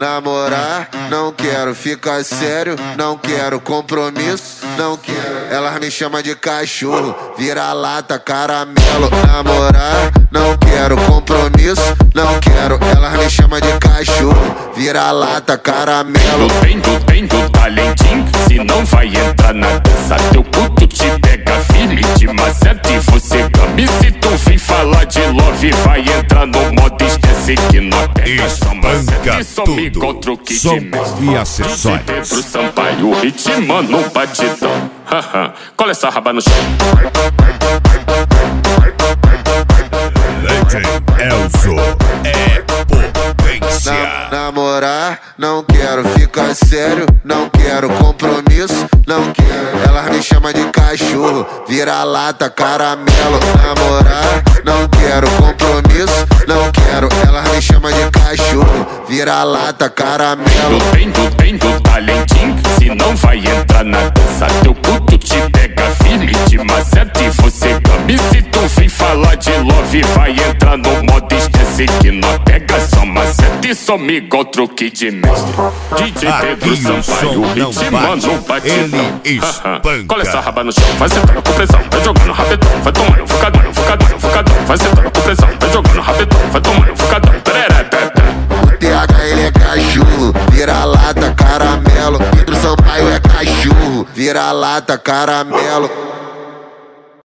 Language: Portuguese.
namorar, não quero ficar sério, não quero compromisso, não quero. Elas me chamam de cachorro, vira-lata, caramelo. Namorar, não quero compromisso, não quero. Elas me chamam de cachorro, vira-lata, caramelo. Tu talentinho, se não vai entrar na dança, teu puto te pega firme, te maceta e você gama. E se tu vem falar de love, vai entrar no modo esquece que não pega só maceta e só me encontra o que de mestre. E acessórios. Pedro Sampaio, ritmando um batidão. Cola essa raba no chão. Legend Elzo é potência. Namorar, não quero ficar sério, não quero compromisso, não quero. Elas me chamam de cachorro, vira-lata, caramelo. Namorar, não quero compromisso, não quero. Elas me chamam de cachorro, vira-lata, caramelo. Tu talentinho, se não vai entrar na dança, teu puto te pega firme, te maceta e você gama. E se tu vem falar de love, vai entrar no modo esquece que não pega só maceta e só me igual truque de mestre. DJ Pedro Sampaio, ritmando um batidão. Ele espanca. Cola essa raba no chão, vai sentando com pressão, vai jogando rapidão, vai tomando fucadão, vai sentando com pressão, vai jogando rapidão, vai tomando fucadão. O TH ele é cachorro, vira-lata, caramelo. Pedro Sampaio é cachorro, vira-lata, caramelo.